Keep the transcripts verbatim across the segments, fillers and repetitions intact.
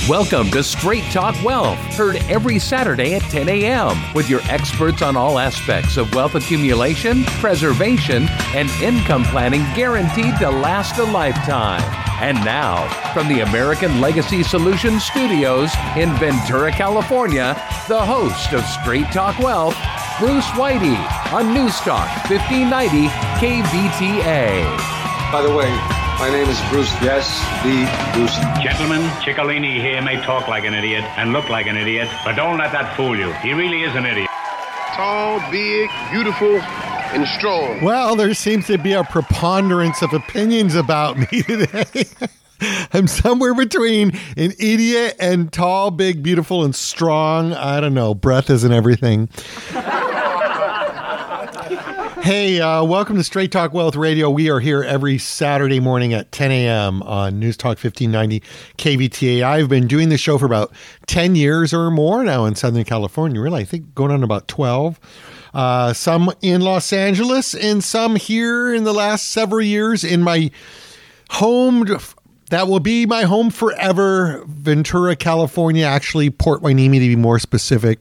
Welcome to Straight Talk Wealth, heard every Saturday at ten a.m. with your experts on all aspects of wealth accumulation, preservation, and income planning guaranteed to last a lifetime. And now, from the American Legacy Solutions Studios in Ventura, California, the host of Straight Talk Wealth, Bruce Whitey, on Newstalk fifteen ninety K V T A. By the way, my name is Bruce. Yes, the Bruce. Gentlemen, Ciccolini here may talk like an idiot and look like an idiot, but don't let that fool you. He really is an idiot. Tall, big, beautiful, and strong. Well, there seems to be a preponderance of opinions about me today. I'm somewhere between an idiot and tall, big, beautiful, and strong. I don't know. Breath isn't everything. Hey, uh, welcome to Straight Talk Wealth Radio. We are here every Saturday morning at ten a.m. on Newstalk fifteen ninety K V T A. I've been doing this show for about ten years or more now in Southern California. Really, I think going on about twelve. Uh, some in Los Angeles and some here in the last several years in my home. That will be my home forever, Ventura, California. Actually, Port Hueneme to be more specific.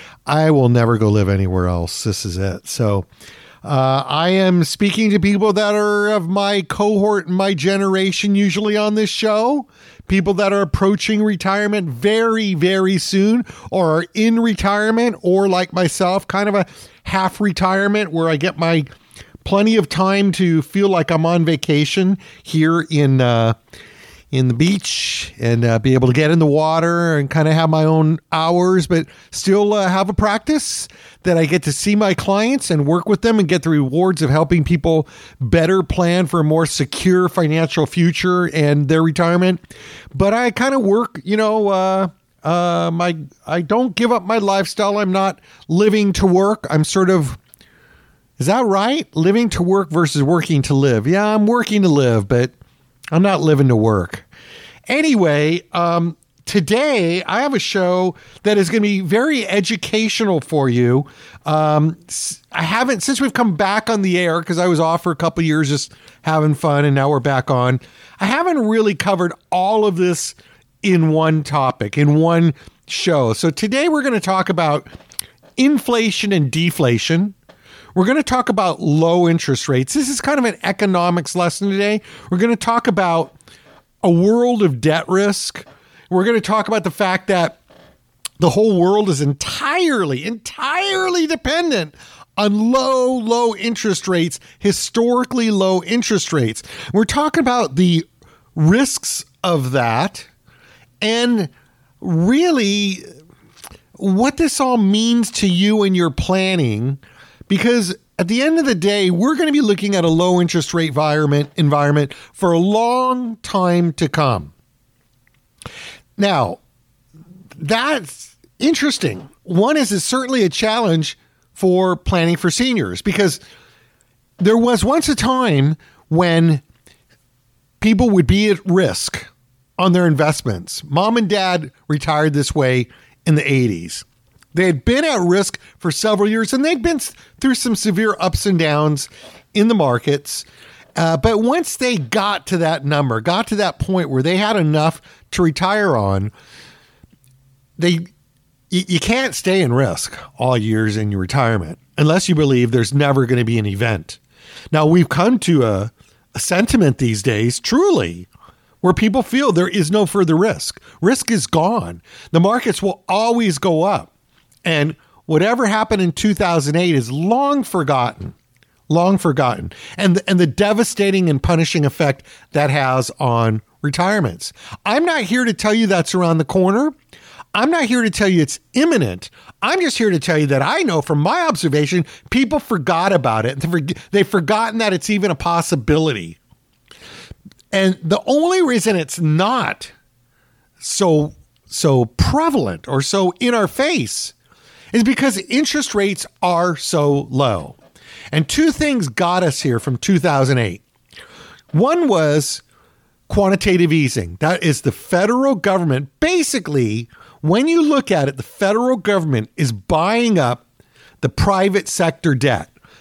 I will never go live anywhere else. This is it. So uh, I am speaking to people that are of my cohort, my generation, usually on this show. People that are approaching retirement very, very soon, or are in retirement, or like myself, kind of a half retirement where I get my plenty of time to feel like I'm on vacation here in uh, in the beach and uh, be able to get in the water and kind of have my own hours, but still uh, have a practice that I get to see my clients and work with them and get the rewards of helping people better plan for a more secure financial future and their retirement. But I kind of work, you know, uh, uh, my, I don't give up my lifestyle. I'm not living to work. I'm sort of, is that right? Living to work versus working to live. Yeah, I'm working to live, but I'm not living to work. Anyway, um, today I have a show that is going to be very educational for you. Um, I haven't, since we've come back on the air, because I was off for a couple of years just having fun, and now we're back on. I haven't really covered all of this in one topic, in one show. So today we're going to talk about inflation and deflation. We're going to talk about low interest rates. This is kind of an economics lesson today. We're going to talk about a world of debt risk. We're going to talk about the fact that the whole world is entirely, entirely dependent on low, low interest rates, historically low interest rates. We're talking about the risks of that and really what this all means to you and your planning. Because at the end of the day, we're going to be looking at a low interest rate environment, environment for a long time to come. Now, that's interesting. One is it's certainly a challenge for planning for seniors, because there was once a time when people would be at risk on their investments. Mom and dad retired this way in the eighties. They had been at risk for several years, and they'd been through some severe ups and downs in the markets. Uh, but once they got to that number, got to that point where they had enough to retire on, they you, you can't stay in risk all years in your retirement unless you believe there's never going to be an event. Now, we've come to a, a sentiment these days, truly, where people feel there is no further risk. Risk is gone. The markets will always go up. And whatever happened in two thousand eight is long forgotten, long forgotten. And the, and the devastating and punishing effect that has on retirements. I'm not here to tell you that's around the corner. I'm not here to tell you it's imminent. I'm just here to tell you that I know from my observation, people forgot about it. They've forgotten that it's even a possibility. And the only reason it's not so, so prevalent or so in our face is because interest rates are so low. And two things got us here from two thousand eight. One was quantitative easing. That is the federal government. Basically, when you look at it, the federal government is buying up the private sector debt.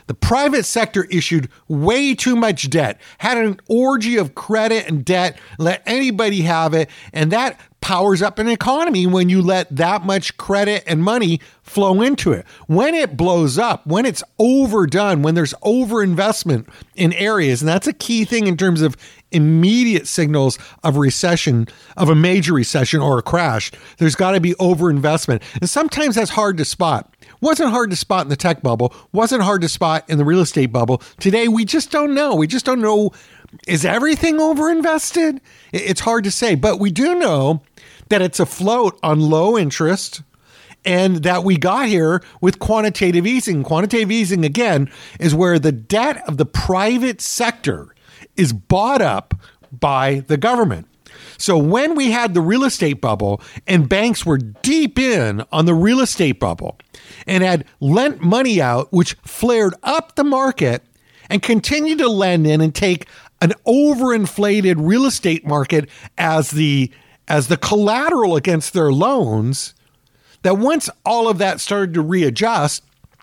The private sector issued way too much debt, had an orgy of credit and debt, let anybody have it, and that powers up an economy when you let that much credit and money flow into it. When it blows up, when it's overdone, when there's overinvestment in areas, and that's a key thing in terms of immediate signals of recession, of a major recession or a crash, there's got to be overinvestment. And sometimes that's hard to spot. Wasn't hard to spot in the tech bubble, wasn't hard to spot in the real estate bubble. Today, we just don't know. We just don't know. Is everything overinvested? It's hard to say, but we do know that it's afloat on low interest and that we got here with quantitative easing. Quantitative easing, again, is where the debt of the private sector is bought up by the government. So when we had the real estate bubble and banks were deep in on the real estate bubble and had lent money out, which flared up the market and continued to lend in and take an overinflated real estate market as the as the collateral against their loans, that once all of that started to readjust,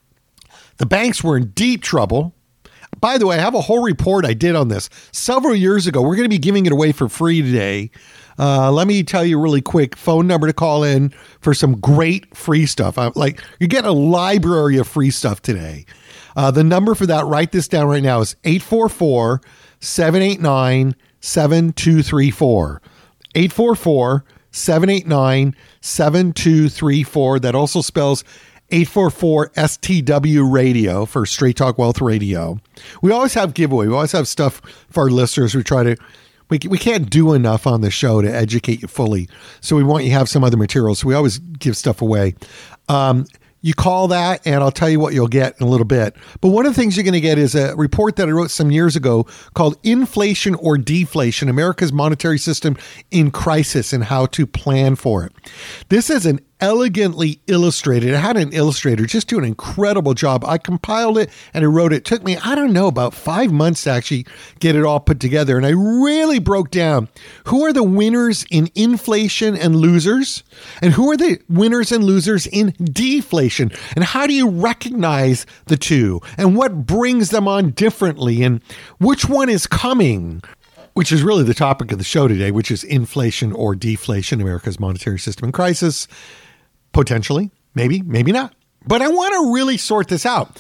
the banks were in deep trouble. By the way, I have a whole report I did on this several years ago. We're going to be giving it away for free today. Uh, let me tell you really quick, phone number to call in for some great free stuff. I, like you're getting a library of free stuff today. Uh, the number for that, write this down right now, is eight four four, seven eight nine, seven two three four. eight four four, seven eight nine, seven two three four. That also spells eight four four S T W radio for Straight Talk Wealth Radio. We always have giveaway. We always have stuff for our listeners. We try to, we, we can't do enough on the show to educate you fully. So we want you to have some other materials. So we always give stuff away. Um, You call that, and I'll tell you what you'll get in a little bit. But one of the things you're going to get is a report that I wrote some years ago called Inflation or Deflation, America's Monetary System in Crisis and How to Plan for It. This is an elegantly illustrated. I had an illustrator just do an incredible job. I compiled it and I wrote it. It took me, I don't know, about five months to actually get it all put together. And I really broke down who are the winners in inflation and losers, and who are the winners and losers in deflation, and how do you recognize the two, and what brings them on differently, and which one is coming, which is really the topic of the show today, which is inflation or deflation, America's monetary system in crisis. Potentially, maybe, maybe not. But I want to really sort this out.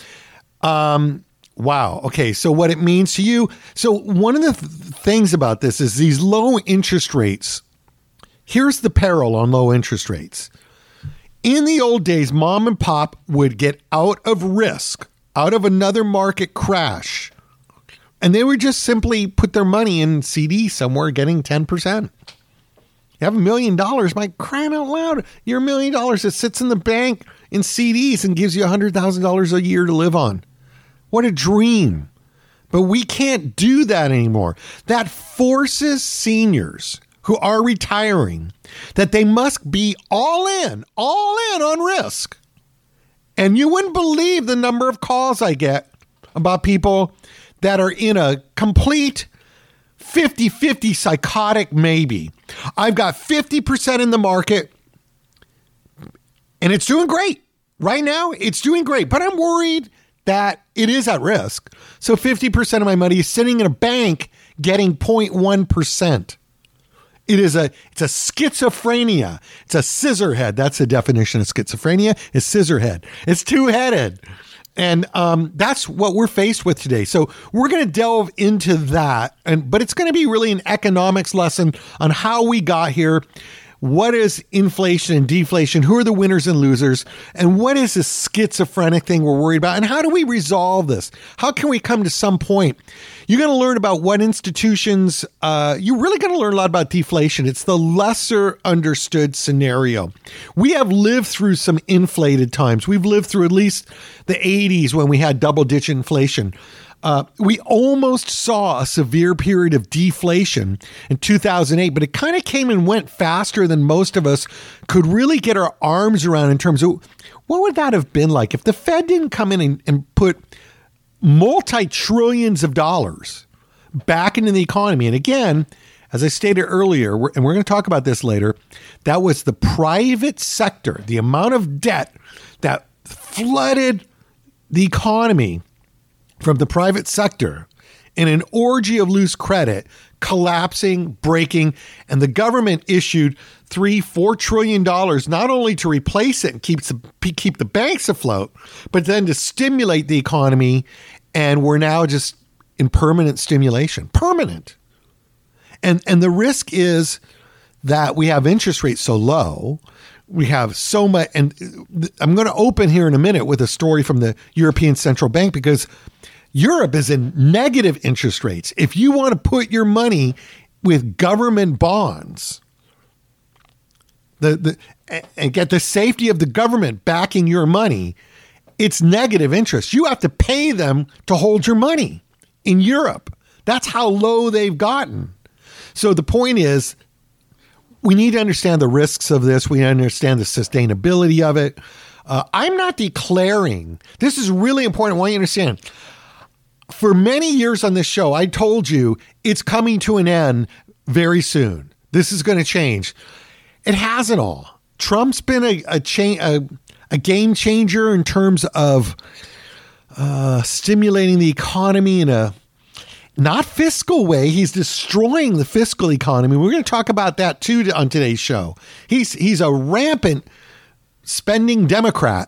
Um, wow. Okay. So what it means to you. So one of the th- things about this is these low interest rates. Here's the peril on low interest rates. In the old days, mom and pop would get out of risk, out of another market crash, and they would just simply put their money in C D somewhere getting ten percent. You have a million dollars, my crying out loud. Your million dollars that sits in the bank in C Ds and gives you one hundred thousand dollars a year to live on. What a dream. But we can't do that anymore. That forces seniors who are retiring that they must be all in, all in on risk. And you wouldn't believe the number of calls I get about people that are in a complete fifty-fifty psychotic maybe. I've got fifty percent in the market and it's doing great. Right now, it's doing great, but I'm worried that it is at risk. So fifty percent of my money is sitting in a bank getting zero point one percent. It is a, it's a schizophrenia. It's a scissor head. That's the definition of schizophrenia, is scissor head. It's two-headed. And um, that's what we're faced with today. So we're going to delve into that, and but it's going to be really an economics lesson on how we got here. What is inflation and deflation? Who are the winners and losers? And what is this schizophrenic thing we're worried about? And how do we resolve this? How can we come to some point? You're going to learn about what institutions, uh, you're really going to learn a lot about deflation. It's the lesser understood scenario. We have lived through some inflated times. We've lived through at least the eighties when we had double-digit inflation. Uh, we almost saw a severe period of deflation in two thousand eight, but it kind of came and went faster than most of us could really get our arms around in terms of what would that have been like if the Fed didn't come in and, and put multi-trillions of dollars back into the economy. And again, as I stated earlier, we're, and we're going to talk about this later, that was the private sector, the amount of debt that flooded the economy from the private sector in an orgy of loose credit, collapsing, breaking, and the government issued three, four trillion dollars not only to replace it and keep the, keep the banks afloat, but then to stimulate the economy. And we're now just in permanent stimulation, permanent. And and the risk is that we have interest rates so low, we have so much. And I'm going to open here in a minute with a story from the European Central Bank, because Europe is in negative interest rates. If you want to put your money with government bonds, the, the and get the safety of the government backing your money, it's negative interest. You have to pay them to hold your money in Europe. That's how low they've gotten. So the point is, we need to understand the risks of this. We understand the sustainability of it. Uh, I'm not declaring, this is really important. I want you to understand. For many years on this show, I told you it's coming to an end very soon. This is going to change. It hasn't all. Trump's been a a, cha- a, a game changer in terms of uh, stimulating the economy in a not fiscal way. He's destroying the fiscal economy. We're going to talk about that too on today's show. He's he's a rampant spending Democrat.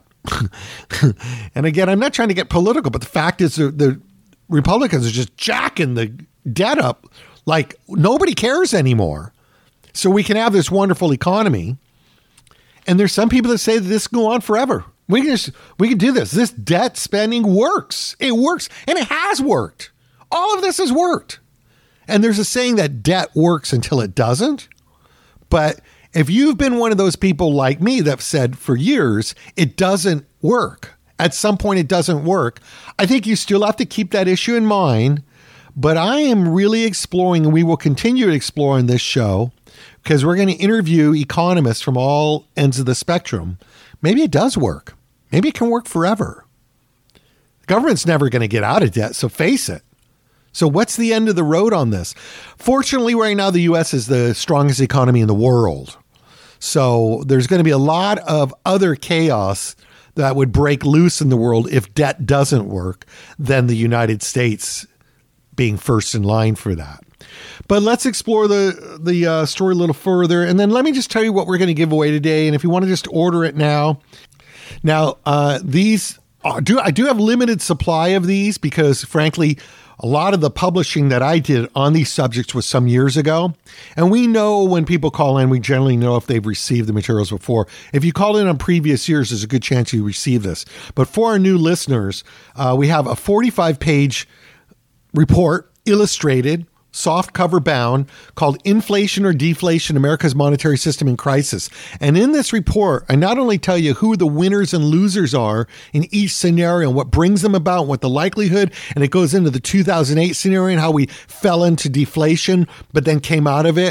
And again, I'm not trying to get political, but the fact is the, the Republicans are just jacking the debt up like nobody cares anymore. So we can have this wonderful economy. And there's some people that say that this can go on forever. We can just, we can do this. This debt spending works. It works. And it has worked. All of this has worked. And there's a saying that debt works until it doesn't. But if you've been one of those people like me that said for years, it doesn't work. At some point, it doesn't work. I think you still have to keep that issue in mind. But I am really exploring, and we will continue to explore in this show, because we're going to interview economists from all ends of the spectrum. Maybe it does work. Maybe it can work forever. The government's never going to get out of debt, so face it. So what's the end of the road on this? Fortunately, right now, the U S is the strongest economy in the world. So there's going to be a lot of other chaos that would break loose in the world if debt doesn't work than the United States being first in line for that. But let's explore the the uh, story a little further. And then let me just tell you what we're going to give away today. And if you want to just order it now. Now, uh, these uh, do I do have limited supply of these because, frankly, a lot of the publishing that I did on these subjects was some years ago. And we know when people call in, we generally know if they've received the materials before. If you called in on previous years, there's a good chance you receive this. But for our new listeners, uh, we have a forty-five page report, illustrated, soft cover bound, called Inflation or Deflation, America's Monetary System in Crisis. And in this report, I not only tell you who the winners and losers are in each scenario and what brings them about, what the likelihood, and it goes into the two thousand eight scenario and how we fell into deflation, but then came out of it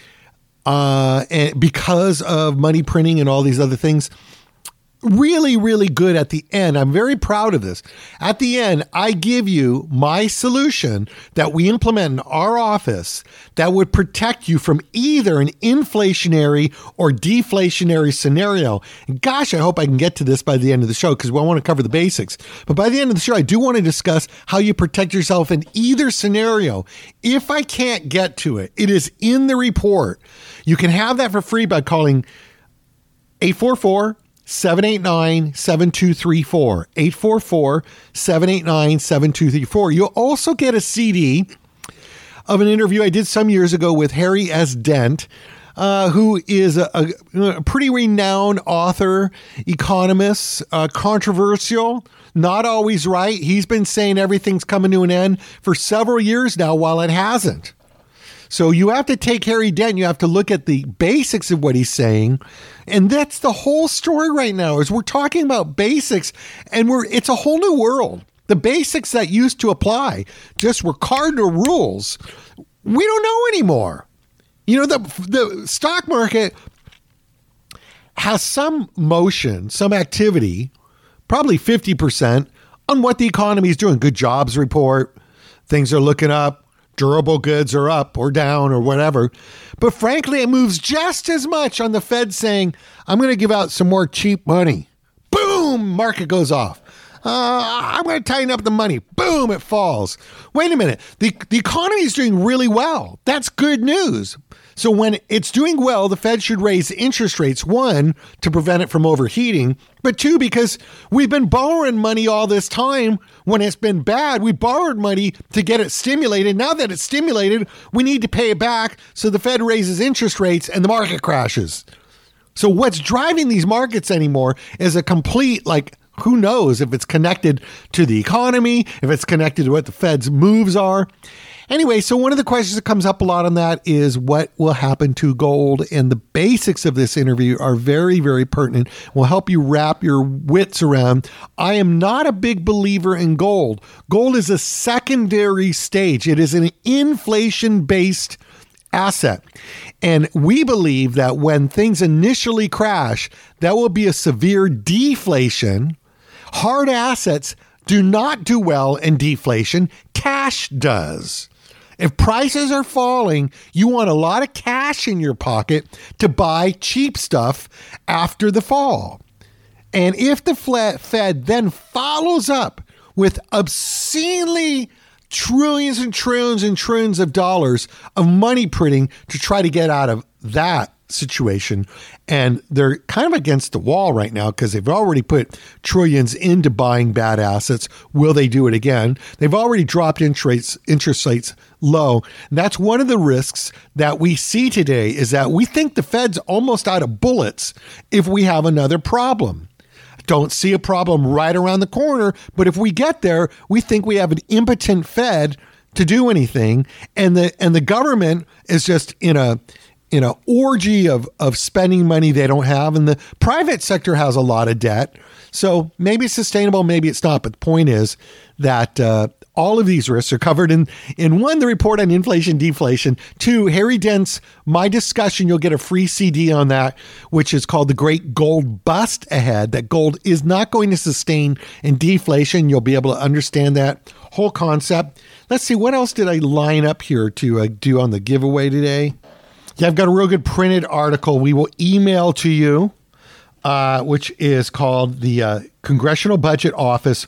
uh, and because of money printing and all these other things. Really, really good at the end. I'm very proud of this. At the end, I give you my solution that we implement in our office that would protect you from either an inflationary or deflationary scenario. And gosh, I hope I can get to this by the end of the show because we want to cover the basics. But by the end of the show, I do want to discuss how you protect yourself in either scenario. If I can't get to it, it is in the report. You can have that for free by calling eight four four, seven eight nine, seven two three four, eight four four, seven eight nine, seven two three four. You'll also get a C D of an interview I did some years ago with Harry S. Dent, uh, who is a, a, a pretty renowned author, economist, uh, controversial, not always right. He's been saying everything's coming to an end for several years now while it hasn't. So you have to take Harry Dent. You have to look at the basics of what he's saying. And that's the whole story right now is we're talking about basics and we're it's a whole new world. The basics that used to apply just were cardinal rules. We don't know anymore. You know, the the stock market has some motion, some activity, probably fifty percent on what the economy is doing. Good jobs report. Things are looking up. Durable goods are up or down or whatever. But frankly, it moves just as much on the Fed saying, I'm going to give out some more cheap money. Boom, market goes off. Uh, I'm going to tighten up the money. Boom, it falls. Wait a minute. The, the economy is doing really well. That's good news. So when it's doing well, the Fed should raise interest rates, one, to prevent it from overheating, but two, because we've been borrowing money all this time when it's been bad. We borrowed money to get it stimulated. Now that it's stimulated, we need to pay it back. So the Fed raises interest rates and the market crashes. So what's driving these markets anymore is a complete, like, who knows if it's connected to the economy, if it's connected to what the Fed's moves are. Anyway, so one of the questions that comes up a lot on that is what will happen to gold? And the basics of this interview are very, very pertinent. Will help you wrap your wits around. I am not a big believer in gold. Gold is a secondary stage. It is an inflation-based asset. And we believe that when things initially crash, that will be a severe deflation. Hard assets do not do well in deflation. Cash does. If prices are falling, you want a lot of cash in your pocket to buy cheap stuff after the fall. And if the Fed then follows up with obscenely trillions and trillions and trillions of dollars of money printing to try to get out of that situation, and they're kind of against the wall right now because they've already put trillions into buying bad assets. Will they do it again? They've already dropped interest rates, interest rates low. And that's one of the risks that we see today, is that we think the Fed's almost out of bullets if we have another problem. Don't see a problem right around the corner, but if we get there, we think we have an impotent Fed to do anything, and the and the government is just in a in an orgy of, of spending money they don't have. And the private sector has a lot of debt. So maybe it's sustainable, maybe it's not. But the point is that uh, all of these risks are covered in, in one, the report on inflation, deflation. Two, Harry Dent's My Discussion. You'll get a free C D on that, which is called The Great Gold Bust Ahead, that gold is not going to sustain in deflation. You'll be able to understand that whole concept. Let's see, what else did I line up here to uh, do on the giveaway today? Yeah, I've got a real good printed article we will email to you, uh, which is called The uh, Congressional Budget Office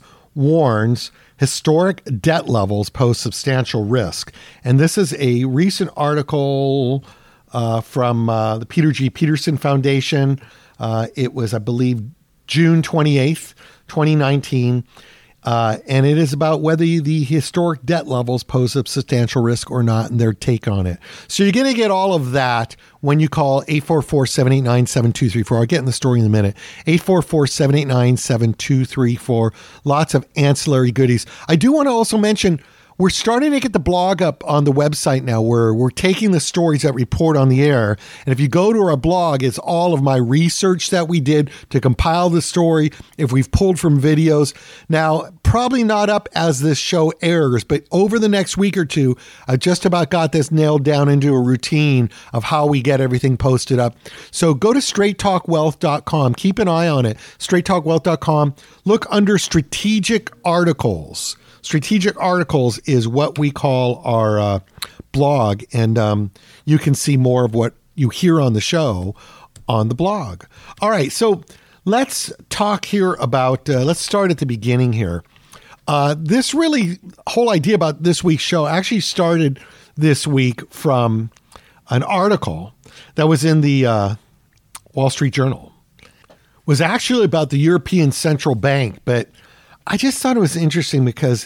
Warns Historic Debt Levels Pose Substantial Risk. And this is a recent article uh, from uh, the Peter G. Peterson Foundation. Uh, it was, I believe, June twenty-eighth, twenty nineteen. Uh, and it is about whether the historic debt levels pose a substantial risk or not, and their take on it. So you're going to get all of that when you call eight four four, seven eight nine, seven two three four. I'll get in the story in a minute. eight four four, seven eight nine, seven two three four. Lots of ancillary goodies. I do want to also mention, we're starting to get the blog up on the website now, where we're taking the stories that report on the air. And if you go to our blog, it's all of my research that we did to compile the story, if we've pulled from videos. Now, probably not up as this show airs, but over the next week or two, I just about got this nailed down into a routine of how we get everything posted up. So go to straight talk wealth dot com. Keep an eye on it. straight talk wealth dot com. Look under strategic articles. Strategic articles is what we call our uh, blog, and um, you can see more of what you hear on the show on the blog. All right, so let's talk here about, uh, let's start at the beginning here. Uh, this really, whole idea about this week's show actually started this week from an article that was in the uh, Wall Street Journal. It was actually about the European Central Bank, but I just thought it was interesting because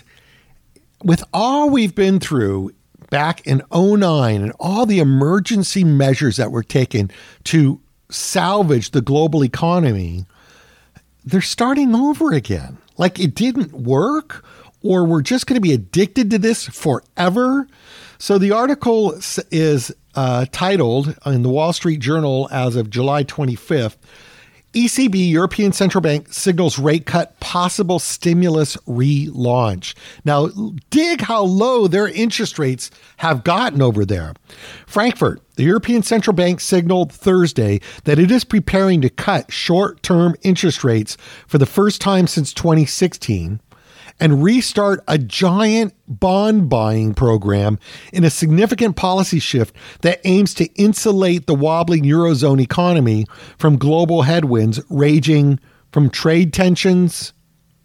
with all we've been through back in oh nine and all the emergency measures that were taken to salvage the global economy, they're starting over again. Like it didn't work, or we're just going to be addicted to this forever. So the article is uh, titled in the Wall Street Journal as of July twenty-fifth, E C B, European Central Bank, signals rate cut, possible stimulus relaunch. Now, dig how low their interest rates have gotten over there. Frankfurt, the European Central Bank signaled Thursday that it is preparing to cut short-term interest rates for the first time since twenty sixteen and restart a giant bond buying program in a significant policy shift that aims to insulate the wobbling Eurozone economy from global headwinds raging from trade tensions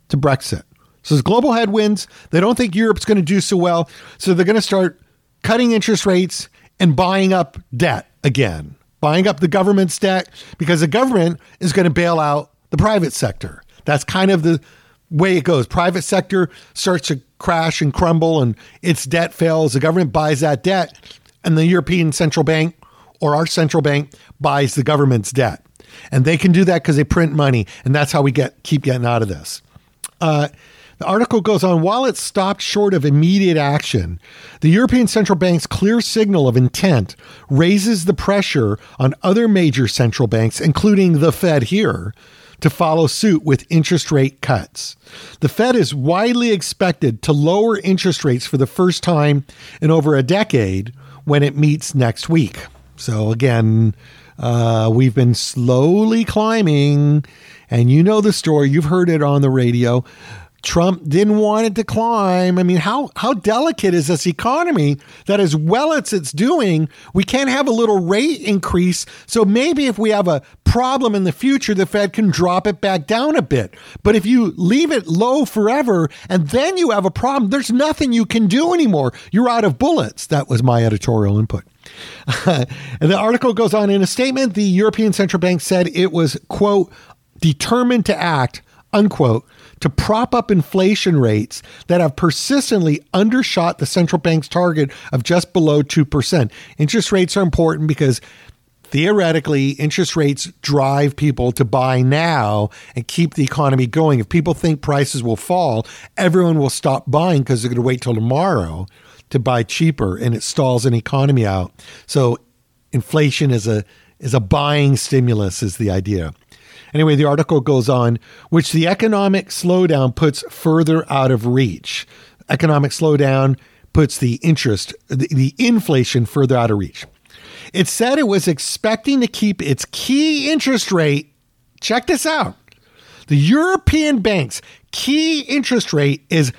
to Brexit. So there's global headwinds. They don't think Europe's going to do so well. So they're going to start cutting interest rates and buying up debt again, buying up the government's debt because the government is going to bail out the private sector. That's kind of the way it goes. Private sector starts to crash and crumble and its debt fails. The government buys that debt and the European Central Bank or our central bank buys the government's debt. And they can do that because they print money. And that's how we get keep getting out of this. Uh, the article goes on, while it stopped short of immediate action, the European Central Bank's clear signal of intent raises the pressure on other major central banks, including the Fed here, to follow suit with interest rate cuts. The Fed is widely expected to lower interest rates for the first time in over a decade when it meets next week. So again, uh, we've been slowly climbing, and you know the story. You've heard it on the radio. Trump didn't want it to climb. I mean, how how delicate is this economy that as well as it's doing, we can't have a little rate increase. So maybe if we have a problem in the future, the Fed can drop it back down a bit. But if you leave it low forever and then you have a problem, there's nothing you can do anymore. You're out of bullets. That was my editorial input. And the article goes on, in a statement, the European Central Bank said it was, quote, determined to act, unquote, to prop up inflation rates that have persistently undershot the central bank's target of just below two percent. Interest rates are important because theoretically, interest rates drive people to buy now and keep the economy going. If people think prices will fall, everyone will stop buying because they're going to wait till tomorrow to buy cheaper, and it stalls an economy out. So inflation is a is a buying stimulus is the idea. Anyway, the article goes on, which the economic slowdown puts further out of reach. Economic slowdown puts the interest, the, the inflation further out of reach. It said it was expecting to keep its key interest rate. Check this out. The European bank's key interest rate is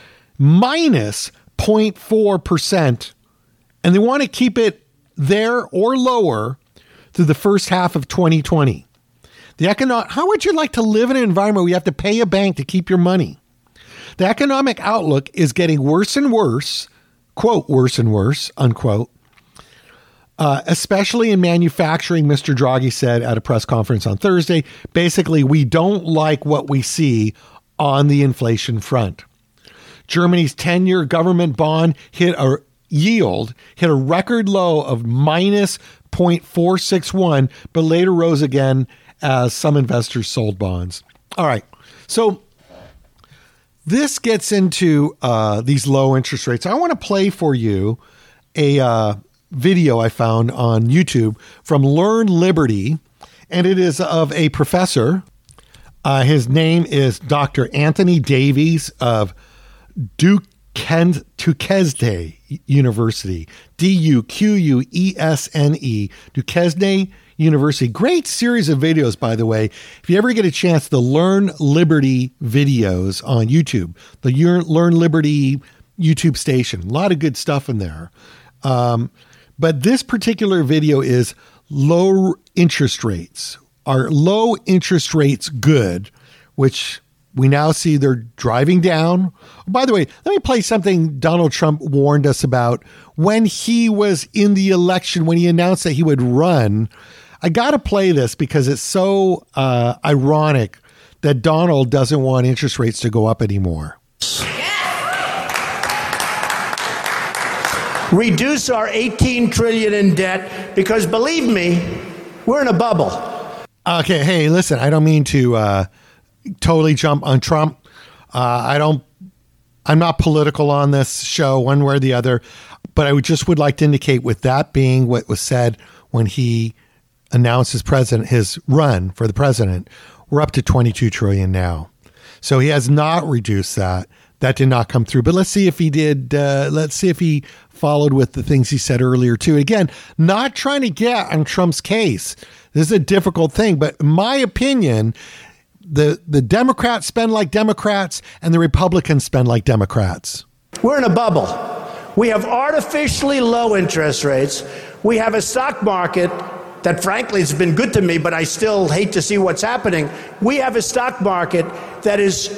minus zero point four percent, and they want to keep it there or lower through the first half of twenty twenty. The economic, how would you like to live in an environment where you have to pay a bank to keep your money? The economic outlook is getting worse and worse, quote, worse and worse, unquote, uh, especially in manufacturing, Mister Draghi said at a press conference on Thursday. Basically, we don't like what we see on the inflation front. Germany's ten-year government bond hit a yield, hit a record low of minus zero point four six one, but later rose again as some investors sold bonds. All right. So this gets into uh, these low interest rates. I want to play for you a uh, video I found on YouTube from Learn Liberty, and it is of a professor. Uh, his name is Doctor Anthony Davies of Duquesne University, D U Q U E S N E, Duquesne University. Great series of videos, by the way. If you ever get a chance, the Learn Liberty videos on YouTube, the Learn Liberty YouTube station, a lot of good stuff in there. Um, but this particular video is low interest rates. Are low interest rates good? Which we now see they're driving down. By the way, let me play something Donald Trump warned us about when he was in the election, when he announced that he would run. I got to play this because it's so uh, ironic that Donald doesn't want interest rates to go up anymore. Reduce our eighteen trillion dollars in debt because, believe me, we're in a bubble. Okay, hey, listen, I don't mean to uh, totally jump on Trump. Uh, I don't, I'm not political on this show one way or the other, but I would just would like to indicate, with that being what was said when he announced his president, his run for the president, we're up to twenty-two trillion now. So he has not reduced that. That did not come through. But let's see if he did. Uh, let's see if he followed with the things he said earlier, too. Again, not trying to get on Trump's case. This is a difficult thing. But in my opinion, the, the Democrats spend like Democrats and the Republicans spend like Democrats. We're in a bubble. We have artificially low interest rates. We have a stock market that, frankly, has been good to me, but I still hate to see what's happening. We have a stock market that is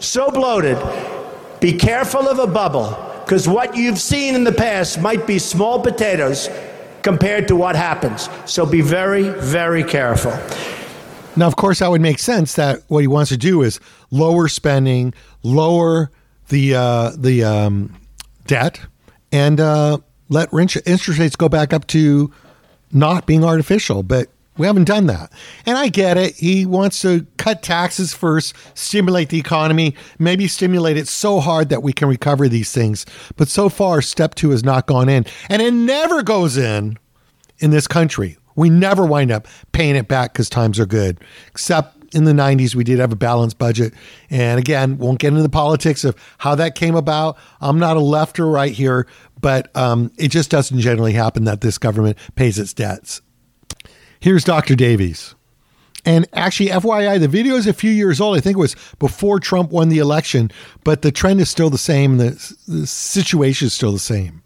so bloated, be careful of a bubble, because what you've seen in the past might be small potatoes compared to what happens. So be very, very careful. Now, of course, that would make sense that what he wants to do is lower spending, lower the uh, the um, debt, and uh, let interest rates go back up to not being artificial. But we haven't done that. And I get it. He wants to cut taxes first, stimulate the economy, maybe stimulate it so hard that we can recover these things. But so far, step two has not gone in. And it never goes in in this country. We never wind up paying it back because times are good. Except in the nineties, we did have a balanced budget. And again, won't get into the politics of how that came about. I'm not a left or right here, but um, it just doesn't generally happen that this government pays its debts. Here's Doctor Davies. And actually, F Y I, the video is a few years old. I think it was before Trump won the election, but the trend is still the same. The, the situation is still the same.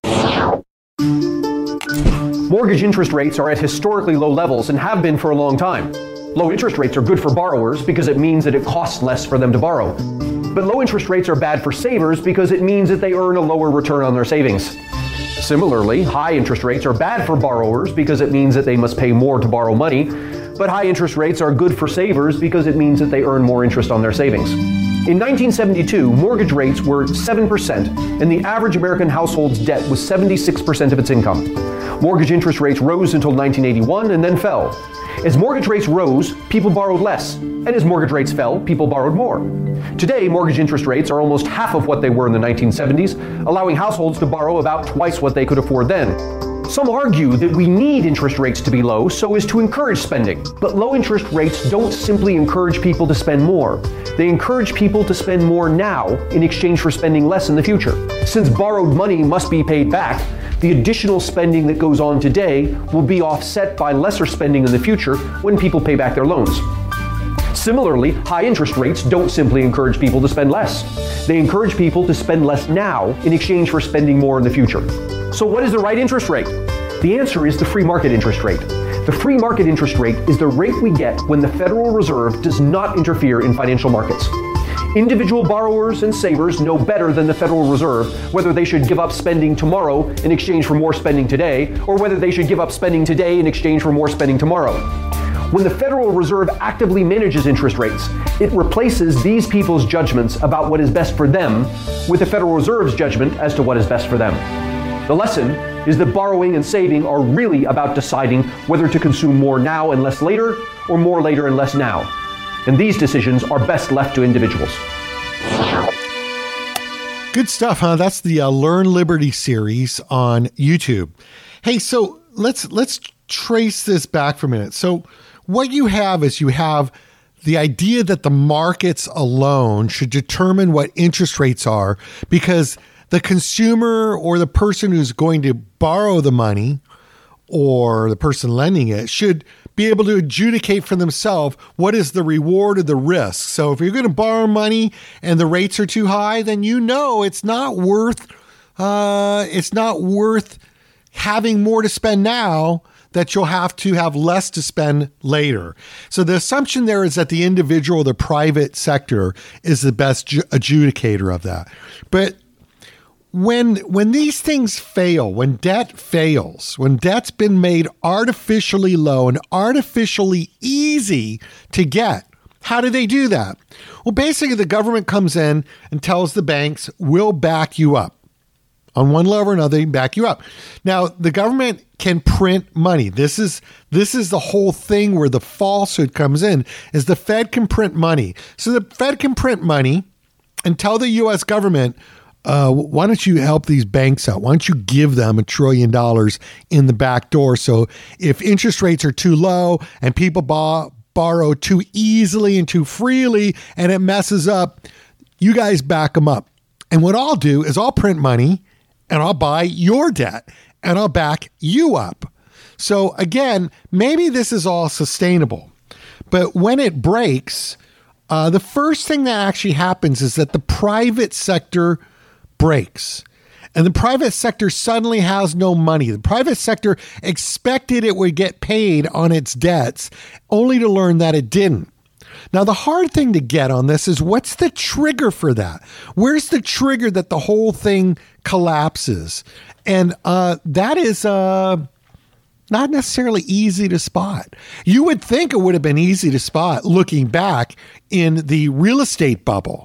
Mortgage interest rates are at historically low levels and have been for a long time. Low interest rates are good for borrowers because it means that it costs less for them to borrow. But low interest rates are bad for savers because it means that they earn a lower return on their savings. Similarly, high interest rates are bad for borrowers because it means that they must pay more to borrow money. But high interest rates are good for savers because it means that they earn more interest on their savings. In nineteen seventy-two, mortgage rates were seven percent, and the average American household's debt was seventy-six percent of its income. Mortgage interest rates rose until nineteen eighty-one and then fell. As mortgage rates rose, people borrowed less, and as mortgage rates fell, people borrowed more. Today, mortgage interest rates are almost half of what they were in the nineteen seventies, allowing households to borrow about twice what they could afford then. Some argue that we need interest rates to be low so as to encourage spending, but low interest rates don't simply encourage people to spend more. They encourage people to spend more now in exchange for spending less in the future. Since borrowed money must be paid back, the additional spending that goes on today will be offset by lesser spending in the future when people pay back their loans. Similarly, high interest rates don't simply encourage people to spend less. They encourage people to spend less now in exchange for spending more in the future. So what is the right interest rate? The answer is the free market interest rate. The free market interest rate is the rate we get when the Federal Reserve does not interfere in financial markets. Individual borrowers and savers know better than the Federal Reserve whether they should give up spending tomorrow in exchange for more spending today, or whether they should give up spending today in exchange for more spending tomorrow. When the Federal Reserve actively manages interest rates, it replaces these people's judgments about what is best for them with the Federal Reserve's judgment as to what is best for them. The lesson is that borrowing and saving are really about deciding whether to consume more now and less later, or more later and less now. And these decisions are best left to individuals. Good stuff, huh? That's the uh, Learn Liberty series on YouTube. Hey, so let's let's trace this back for a minute. So what you have is you have the idea that the markets alone should determine what interest rates are, because the consumer or the person who's going to borrow the money or the person lending it should be able to adjudicate for themselves what is the reward or the risk. So if you're going to borrow money and the rates are too high, then you know it's not worth uh, it's not worth having more to spend now, that you'll have to have less to spend later. So the assumption there is that the individual, the private sector, is the best ju- adjudicator of that. But When when these things fail, when debt fails, when debt's been made artificially low and artificially easy to get, how do they do that? Well, basically, the government comes in and tells the banks, we'll back you up. On one level or another, they back you up. Now, the government can print money. This is this is the whole thing where the falsehood comes in, is the Fed can print money. So the Fed can print money and tell the U S government, Uh, why don't you help these banks out? Why don't you give them a trillion dollars in the back door? So if interest rates are too low and people bo- borrow too easily and too freely and it messes up, you guys back them up. And what I'll do is I'll print money and I'll buy your debt and I'll back you up. So again, maybe this is all sustainable, but when it breaks, uh, the first thing that actually happens is that the private sector breaks. And the private sector suddenly has no money. The private sector expected it would get paid on its debts, only to learn that it didn't. Now, the hard thing to get on this is what's the trigger for that? Where's the trigger that the whole thing collapses? And uh, that is uh, not necessarily easy to spot. You would think it would have been easy to spot looking back in the real estate bubble.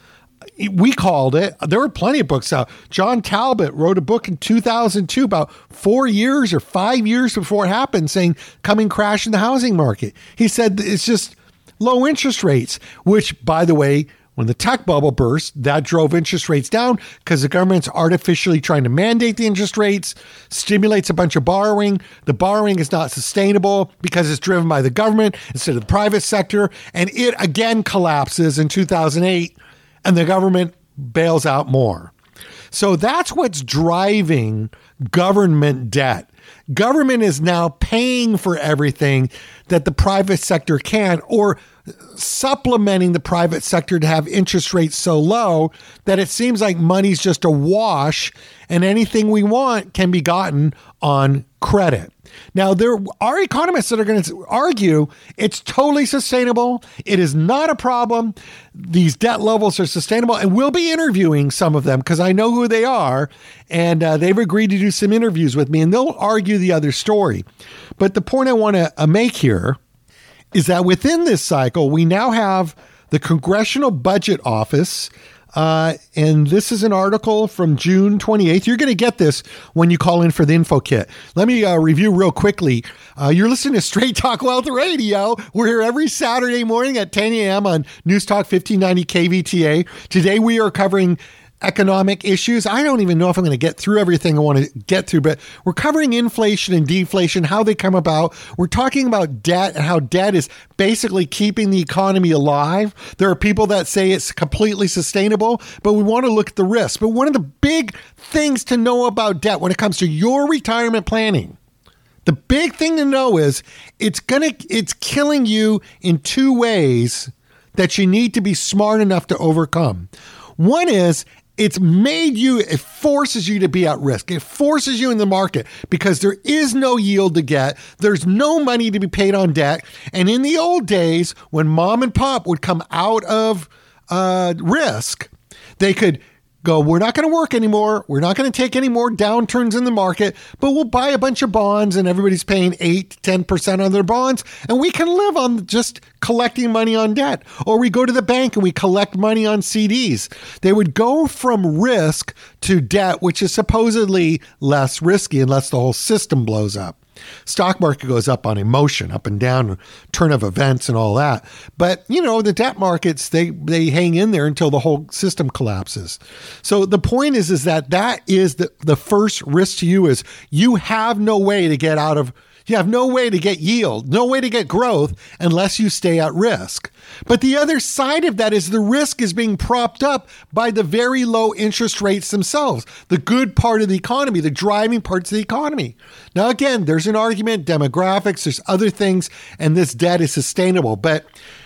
We called it. There were plenty of books out. John Talbot wrote a book in two thousand two, about four years or five years before it happened, saying coming crash in the housing market. He said it's just low interest rates, which, by the way, when the tech bubble burst, that drove interest rates down because the government's artificially trying to mandate the interest rates, stimulates a bunch of borrowing. The borrowing is not sustainable because it's driven by the government instead of the private sector. And it again collapses in two thousand eight. And the government bails out more. So that's what's driving government debt. Government is now paying for everything that the private sector can, or supplementing the private sector to have interest rates so low that it seems like money's just a wash and anything we want can be gotten on credit. Now, there are economists that are going to argue it's totally sustainable. It is not a problem. These debt levels are sustainable, and we'll be interviewing some of them because I know who they are, and uh, they've agreed to do some interviews with me, and they'll argue the other story. But the point I want to uh, make here is that within this cycle, we now have the Congressional Budget Office. Uh, and this is an article from June twenty-eighth. You're going to get this when you call in for the info kit. Let me uh, review real quickly. Uh, you're listening to Straight Talk Wealth Radio. We're here every Saturday morning at ten a.m. on News Talk fifteen ninety K V T A. Today we are covering economic issues. I don't even know if I'm going to get through everything I want to get through, but we're covering inflation and deflation, how they come about. We're talking about debt and how debt is basically keeping the economy alive. There are people that say it's completely sustainable, but we want to look at the risks. But one of the big things to know about debt when it comes to your retirement planning, the big thing to know is it's gonna it's killing you in two ways that you need to be smart enough to overcome. One is it's made you, it forces you to be at risk. It forces you in the market because there is no yield to get. There's no money to be paid on debt. And in the old days, when mom and pop would come out of uh, risk, they could go, we're not going to work anymore. We're not going to take any more downturns in the market, but we'll buy a bunch of bonds and everybody's paying eight to ten percent on their bonds. And we can live on just collecting money on debt. Or we go to the bank and we collect money on C Ds. They would go from risk to debt, which is supposedly less risky unless the whole system blows up. Stock market goes up on emotion, up and down, turn of events and all that. But, you know, the debt markets, they they hang in there until the whole system collapses. So the point is, is that that is the, the first risk to you is you have no way to get out of You have no way to get yield, no way to get growth unless you stay at risk. But the other side of that is the risk is being propped up by the very low interest rates themselves, the good part of the economy, the driving parts of the economy. Now, again, there's an argument, demographics, there's other things, and this debt is sustainable. But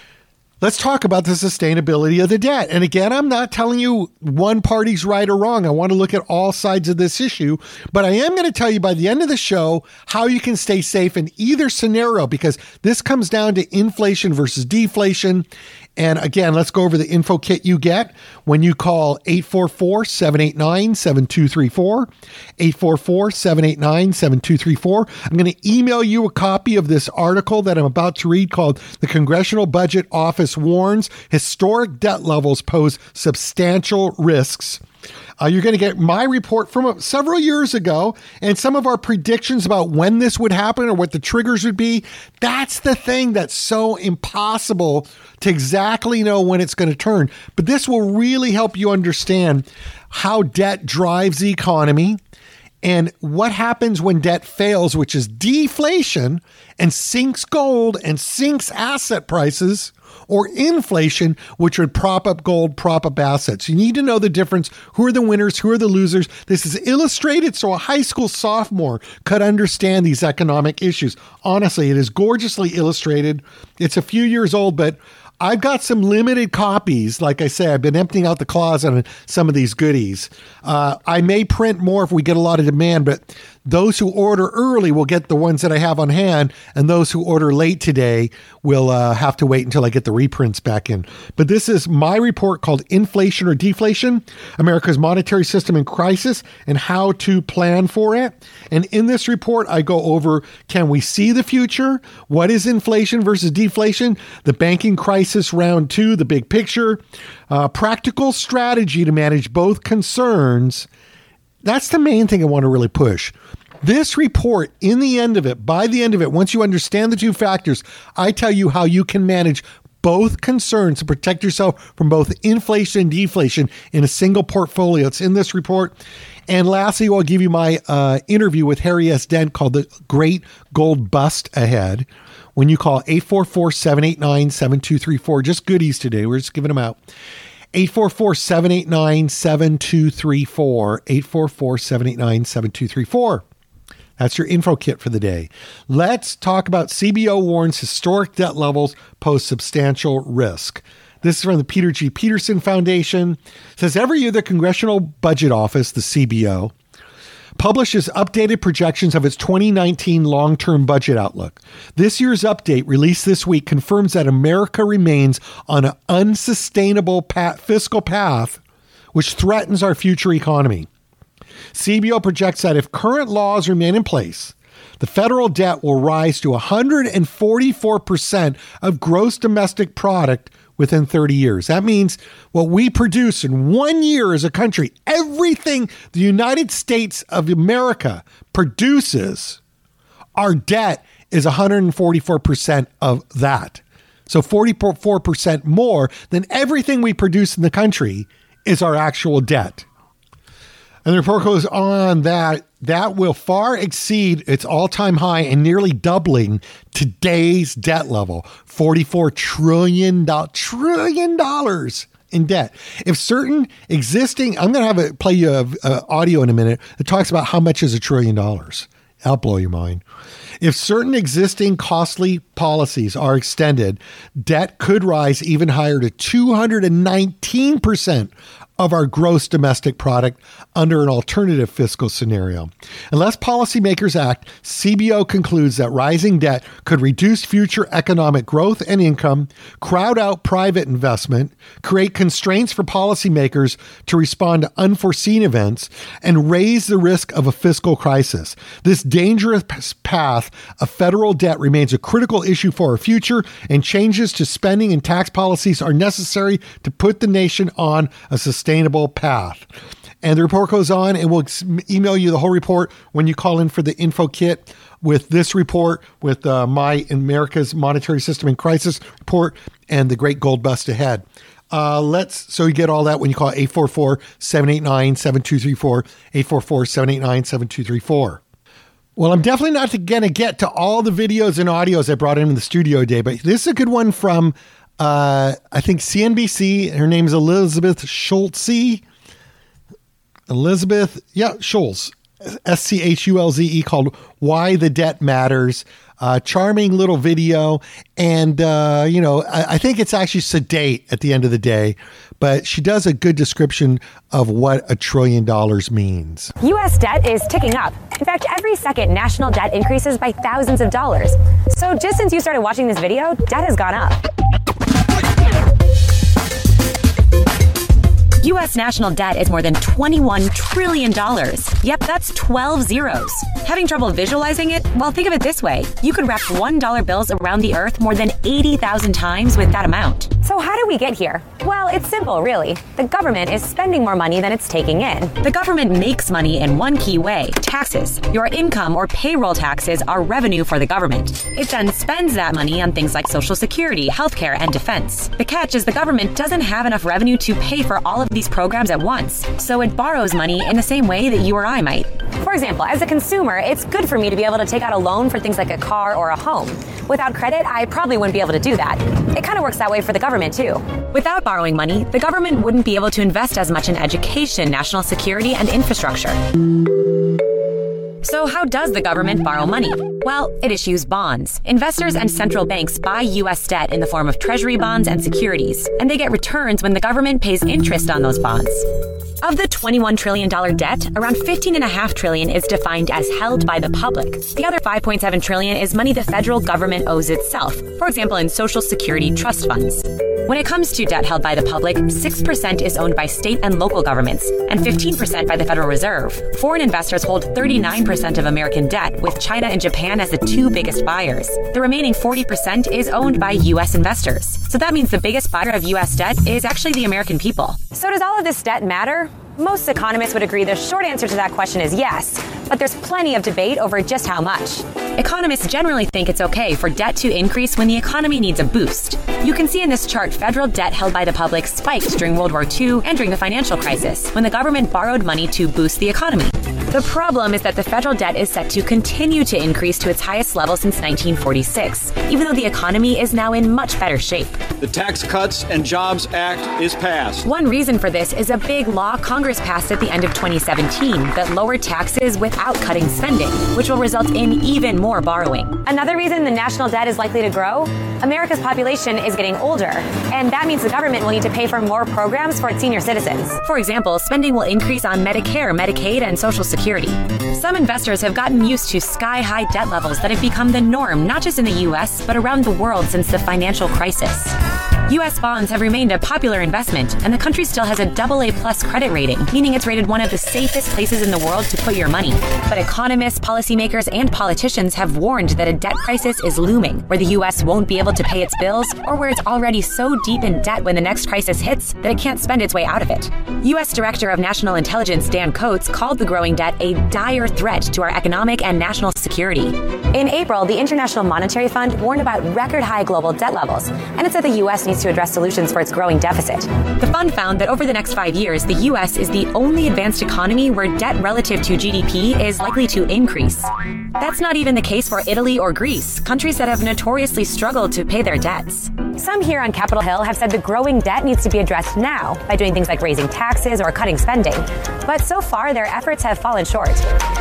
let's talk about the sustainability of the debt. And again, I'm not telling you one party's right or wrong. I want to look at all sides of this issue, but I am going to tell you by the end of the show how you can stay safe in either scenario, because this comes down to inflation versus deflation. And again, let's go over the info kit you get when you call eight four four, seven eight nine, seven two three four, eight four four, seven eight nine, seven two three four. I'm going to email you a copy of this article that I'm about to read called The Congressional Budget Office Warns Historic Debt Levels Pose Substantial Risks. Uh, you're going to get my report from several years ago and some of our predictions about when this would happen or what the triggers would be. That's the thing that's so impossible to exactly know when it's going to turn. But this will really help you understand how debt drives the economy and what happens when debt fails, which is deflation and sinks gold and sinks asset prices, or inflation, which would prop up gold, prop up assets. You need to know the difference. Who are the winners? Who are the losers? This is illustrated so a high school sophomore could understand these economic issues. Honestly, it is gorgeously illustrated. It's a few years old, but I've got some limited copies. Like I say, I've been emptying out the closet on some of these goodies. Uh, I may print more if we get a lot of demand, but those who order early will get the ones that I have on hand, and those who order late today will uh, have to wait until I get the reprints back in. But this is my report called Inflation or Deflation, America's Monetary System in Crisis and How to Plan for It. And in this report, I go over, can we see the future? What is inflation versus deflation? The banking crisis round two, the big picture, uh, practical strategy to manage both concerns. That's the main thing I want to really push. This report, in the end of it, by the end of it, once you understand the two factors, I tell you how you can manage both concerns to protect yourself from both inflation and deflation in a single portfolio. It's in this report. And lastly, I'll give you my uh, interview with Harry S. Dent called The Great Gold Bust Ahead. When you call eight four four, seven eight nine, seven two three four, just goodies today. We're just giving them out. eight four four, seven eight nine, seven two three four, eight four four, seven eight nine, seven two three four. That's your info kit for the day. Let's talk about C B O warns historic debt levels pose substantial risk. This is from the Peter G. Peterson Foundation. It says every year the Congressional Budget Office, the C B O, publishes updated projections of its twenty nineteen long-term budget outlook. This year's update, released this week, confirms that America remains on an unsustainable path, fiscal path, which threatens our future economy. C B O projects that if current laws remain in place, the federal debt will rise to one hundred forty-four percent of gross domestic product within thirty years. That means what we produce in one year as a country, everything the United States of America produces, our debt is one hundred forty-four percent of that. So forty-four percent more than everything we produce in the country is our actual debt. And the report goes on that that will far exceed its all-time high and nearly doubling today's debt level, forty-four trillion dollars, trillion dollars in debt. If certain existing, I'm going to have it play you a, a audio in a minute that talks about how much is a trillion dollars. That'll blow your mind. If certain existing costly policies are extended, debt could rise even higher to two hundred nineteen percent of our gross domestic product under an alternative fiscal scenario. Unless policymakers act, C B O concludes that rising debt could reduce future economic growth and income, crowd out private investment, create constraints for policymakers to respond to unforeseen events, and raise the risk of a fiscal crisis. This dangerous path of federal debt remains a critical issue for our future, and changes to spending and tax policies are necessary to put the nation on a sustainable sustainable path. And the report goes on, and we'll email you the whole report when you call in for the info kit with this report, with uh, my America's Monetary System in Crisis report, and the Great Gold Bust Ahead. Uh, let's, so you get all that when you call eight four four, seven eight nine, seven two three four, eight four four, seven eight nine, seven two three four. Well, I'm definitely not going to get to all the videos and audios I brought in the studio today, but this is a good one from Uh, I think C N B C. Her name is Elizabeth Schulze. Elizabeth, yeah, Schulze. S C H U L Z E, called Why the Debt Matters. Uh, charming little video. And, uh, you know, I, I think it's actually sedate at the end of the day. But she does a good description of what a trillion dollars means. U S debt is ticking up. In fact, every second, national debt increases by thousands of dollars. So just since you started watching this video, debt has gone up. U S national debt is more than twenty-one trillion dollars. Yep, that's twelve zeros. Having trouble visualizing it? Well, think of it this way. You could wrap one dollar bills around the earth more than eighty thousand times with that amount. So how did we get here? Well, it's simple, really. The government is spending more money than it's taking in. The government makes money in one key way: taxes. Your income or payroll taxes are revenue for the government. It then spends that money on things like Social Security, healthcare, and defense. The catch is the government doesn't have enough revenue to pay for all of these programs at once, so it borrows money in the same way that you or I might. For example, as a consumer, it's good for me to be able to take out a loan for things like a car or a home. Without credit, I probably wouldn't be able to do that. It kind of works that way for the government, too. Without borrowing money, the government wouldn't be able to invest as much in education, national security, and infrastructure. So how does the government borrow money? Well, it issues bonds. Investors and central banks buy U S debt in the form of treasury bonds and securities, and they get returns when the government pays interest on those bonds. Of the twenty-one trillion dollars debt, around fifteen point five trillion dollars is defined as held by the public. The other five point seven trillion dollars is money the federal government owes itself, for example in Social Security trust funds. When it comes to debt held by the public, six percent is owned by state and local governments, and fifteen percent by the Federal Reserve. Foreign investors hold thirty-nine percent of American debt, with China and Japan as the two biggest buyers. The remaining forty percent is owned by U S investors. So that means the biggest buyer of U S debt is actually the American people. So does all of this debt matter? Most economists would agree the short answer to that question is yes, but there's plenty of debate over just how much. Economists generally think it's okay for debt to increase when the economy needs a boost. You can see in this chart federal debt held by the public spiked during World War Two and during the financial crisis, when the government borrowed money to boost the economy. The problem is that the federal debt is set to continue to increase to its highest level since nineteen forty-six, even though the economy is now in much better shape. The Tax Cuts and Jobs Act is passed. One reason for this is a big law Congress passed at the end of twenty seventeen that lowered taxes without cutting spending, which will result in even more borrowing. Another reason the national debt is likely to grow? America's population is getting older, and that means the government will need to pay for more programs for its senior citizens. For example, spending will increase on Medicare, Medicaid, and Social Security. Some investors have gotten used to sky-high debt levels that have become the norm, not just in the U S, but around the world since the financial crisis. U S bonds have remained a popular investment, and the country still has a double A plus credit rating, meaning it's rated one of the safest places in the world to put your money. But economists, policymakers, and politicians have warned that a debt crisis is looming, where the U S won't be able to pay its bills, or where it's already so deep in debt when the next crisis hits that it can't spend its way out of it. U S Director of National Intelligence Dan Coats called the growing debt a dire threat to our economic and national security. In April, the International Monetary Fund warned about record-high global debt levels, and it said the U S needs to address solutions for its growing deficit. The fund found that over the next five years, the U S is the only advanced economy where debt relative to G D P is likely to increase. That's not even the case for Italy or Greece, countries that have notoriously struggled to pay their debts. Some here on Capitol Hill have said the growing debt needs to be addressed now by doing things like raising taxes or cutting spending. But so far, their efforts have fallen short.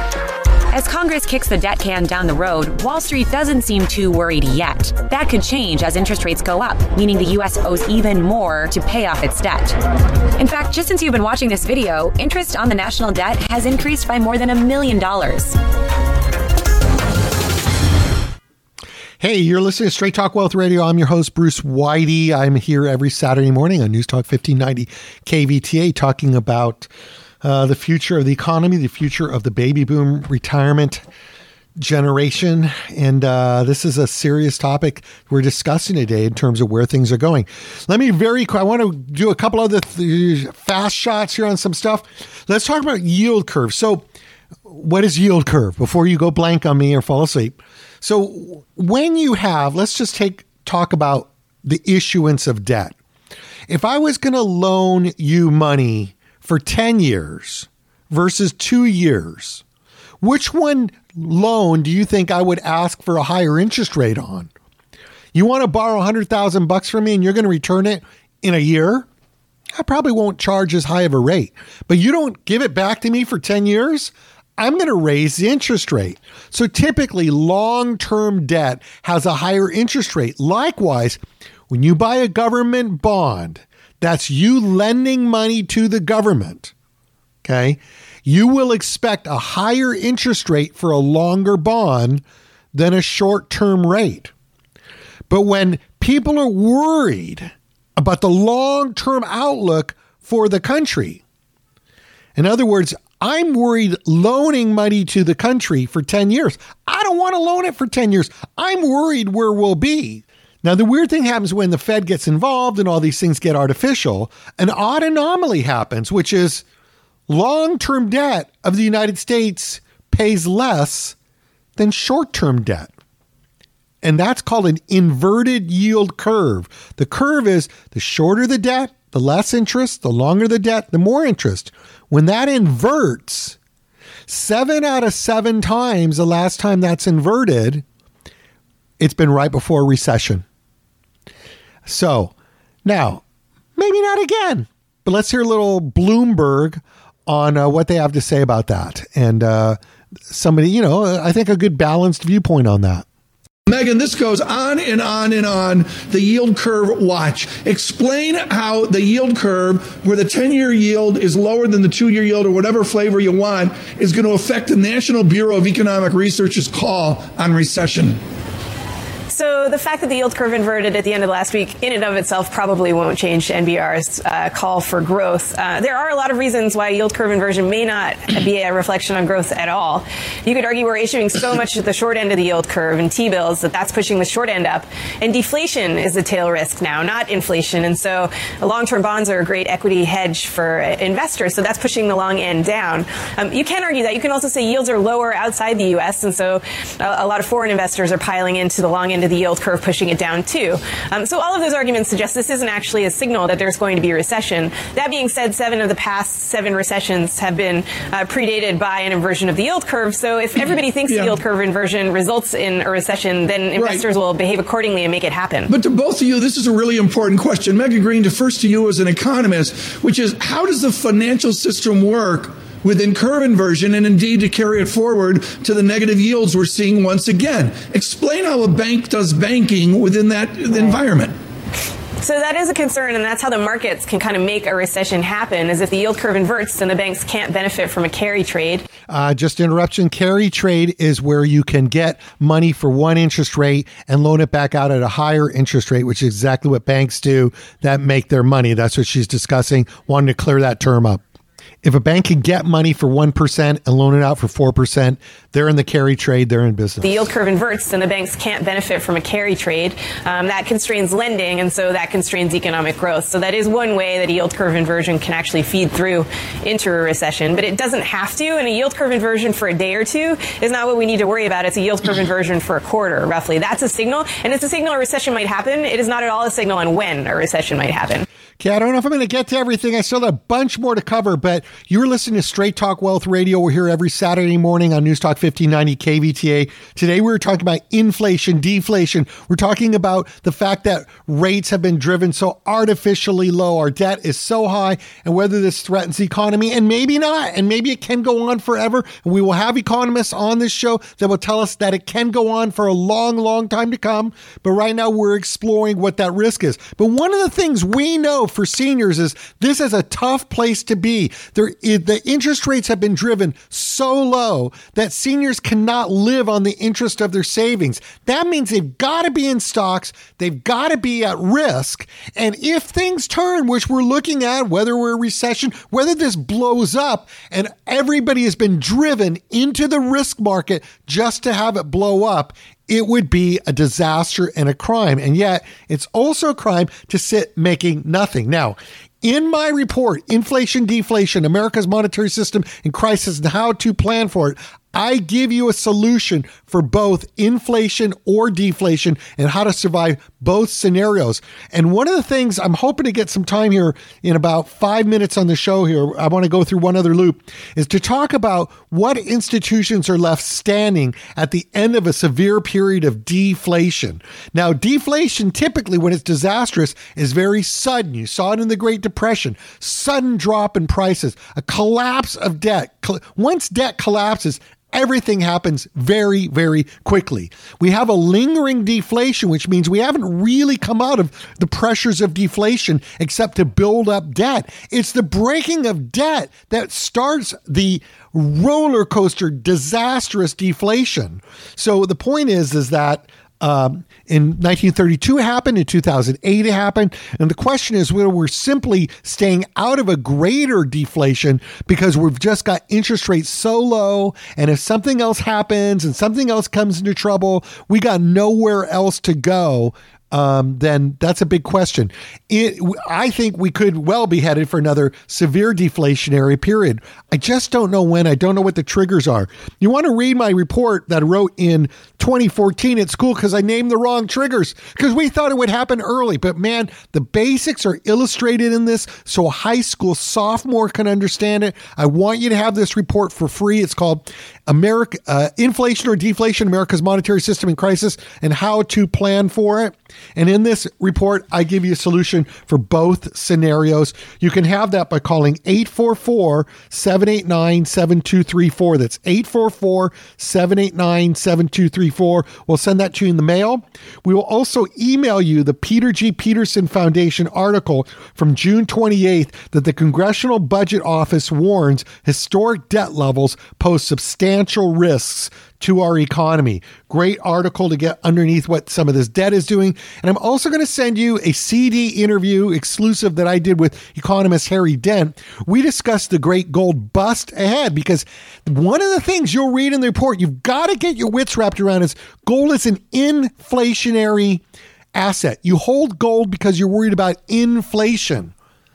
As Congress kicks the debt can down the road, Wall Street doesn't seem too worried yet. That could change as interest rates go up, meaning the U S owes even more to pay off its debt. In fact, just since you've been watching this video, interest on the national debt has increased by more than a million dollars. Hey, you're listening to Straight Talk Wealth Radio. I'm your host, Bruce Whitey. I'm here every Saturday morning on News Talk fifteen ninety K V T A talking about uh, the future of the economy, the future of the baby boom retirement generation. And uh, this is a serious topic we're discussing today in terms of where things are going. Let me very quick, I want to do a couple other th- fast shots here on some stuff. Let's talk about yield curve. So what is yield curve? Before you go blank on me or fall asleep. So when you have, let's just take talk about the issuance of debt. If I was going to loan you money for ten years versus two years, which one loan do you think I would ask for a higher interest rate on? You want to borrow one hundred thousand bucks from me and you're going to return it in a year? I probably won't charge as high of a rate. But you don't give it back to me for ten years? I'm going to raise the interest rate. So typically, long-term debt has a higher interest rate. Likewise, when you buy a government bond, that's you lending money to the government, okay? You will expect a higher interest rate for a longer bond than a short-term rate. But when people are worried about the long-term outlook for the country, in other words, I'm worried loaning money to the country for ten years. I don't want to loan it for ten years. I'm worried where we'll be. Now, the weird thing happens when the Fed gets involved and all these things get artificial. An odd anomaly happens, which is long-term debt of the United States pays less than short-term debt. And that's called an inverted yield curve. The curve is the shorter the debt, the less interest, the longer the debt, the more interest. When that inverts, seven out of seven times the last time that's inverted, it's been right before a recession. So now, maybe not again, but let's hear a little Bloomberg on uh, what they have to say about that. And uh, somebody, you know, I think a good balanced viewpoint on that. Megan, this goes on and on and on. The yield curve watch. Explain how the yield curve, where the ten-year yield is lower than the two-year yield or whatever flavor you want, is going to affect the National Bureau of Economic Research's call on recession. So the fact that the yield curve inverted at the end of last week in and of itself probably won't change N B R's uh, call for growth. Uh, there are a lot of reasons why yield curve inversion may not be a reflection on growth at all. You could argue we're issuing so much at the short end of the yield curve in T-bills that that's pushing the short end up. And deflation is a tail risk now, not inflation. And so long-term bonds are a great equity hedge for investors. So that's pushing the long end down. Um, you can argue that. You can also say yields are lower outside the U S. And so a, a lot of foreign investors are piling into the long end of the yield curve, pushing it down too. Um, so all of those arguments suggest this isn't actually a signal that there's going to be a recession. That being said, seven of the past seven recessions have been uh, predated by an inversion of the yield curve. So if everybody thinks yeah. the yield curve inversion results in a recession, then investors right. will behave accordingly and make it happen. But to both of you, this is a really important question. Megan Green, to first to you as an economist, which is how does the financial system work within curve inversion, and indeed to carry it forward to the negative yields we're seeing once again? Explain how a bank does banking within that right. environment. So that is a concern, and that's how the markets can kind of make a recession happen, is if the yield curve inverts, then the banks can't benefit from a carry trade. Uh, just interruption. Carry trade is where you can get money for one interest rate and loan it back out at a higher interest rate, which is exactly what banks do that make their money. That's what she's discussing. Wanted to clear that term up. If a bank can get money for one percent and loan it out for four percent, they're in the carry trade, they're in business. The yield curve inverts, and the banks can't benefit from a carry trade. Um, that constrains lending, and so that constrains economic growth. So that is one way that a yield curve inversion can actually feed through into a recession. But it doesn't have to, and a yield curve inversion for a day or two is not what we need to worry about. It's a yield curve inversion for a quarter, roughly. That's a signal, and it's a signal a recession might happen. It is not at all a signal on when a recession might happen. Okay, I don't know if I'm going to get to everything. I still have a bunch more to cover, but you're listening to Straight Talk Wealth Radio. We're here every Saturday morning on News Talk fifteen ninety K V T A. Today, we're talking about inflation, deflation. We're talking about the fact that rates have been driven so artificially low. Our debt is so high, and whether this threatens the economy, and maybe not, and maybe it can go on forever. And we will have economists on this show that will tell us that it can go on for a long, long time to come. But right now, we're exploring what that risk is. But one of the things we know for seniors is this is a tough place to be. There, the interest rates have been driven so low that seniors cannot live on the interest of their savings. That means they've got to be in stocks. They've got to be at risk. And if things turn, which we're looking at, whether we're a recession, whether this blows up and everybody has been driven into the risk market just to have it blow up, it would be a disaster and a crime. And yet it's also a crime to sit making nothing. Now, in my report, Inflation, Deflation, America's Monetary System in Crisis and How to Plan for It, I give you a solution for both inflation or deflation and how to survive both scenarios. And one of the things I'm hoping to get some time here in about five minutes on the show here, I want to go through one other loop, is to talk about what institutions are left standing at the end of a severe period of deflation. Now, deflation typically, when it's disastrous, is very sudden. You saw it in the Great Depression, sudden drop in prices, a collapse of debt. Once debt collapses, everything happens very, very quickly. We have a lingering deflation, which means we haven't really come out of the pressures of deflation except to build up debt. It's the breaking of debt that starts the roller coaster, disastrous deflation. So the point is, is that Um, in nineteen thirty-two, it happened. In two thousand eight, it happened. And the question is whether we're simply staying out of a greater deflation because we've just got interest rates so low. And if something else happens and something else comes into trouble, we got nowhere else to go. Um, then that's a big question. It, I think we could well be headed for another severe deflationary period. I just don't know when. I don't know what the triggers are. You want to read my report that I wrote in twenty fourteen at school because I named the wrong triggers because we thought it would happen early. But man, the basics are illustrated in this so a high school sophomore can understand it. I want you to have this report for free. It's called America, uh, inflation or deflation, America's monetary system in crisis, and how to plan for it. And in this report, I give you a solution for both scenarios. You can have that by calling eight four four, seven eight nine, seven two three four. That's eight four four, seven eight nine, seven two three four. We'll send that to you in the mail. We will also email you the Peter G. Peterson Foundation article from June twenty-eighth that the Congressional Budget Office warns historic debt levels pose substantial risks to our economy. Great article to get underneath what some of this debt is doing. And I'm also going to send you a C D interview exclusive that I did with economist Harry Dent. We discussed the great gold bust ahead, because one of the things you'll read in the report, you've got to get your wits wrapped around, is gold is an inflationary asset. You hold gold because you're worried about inflation.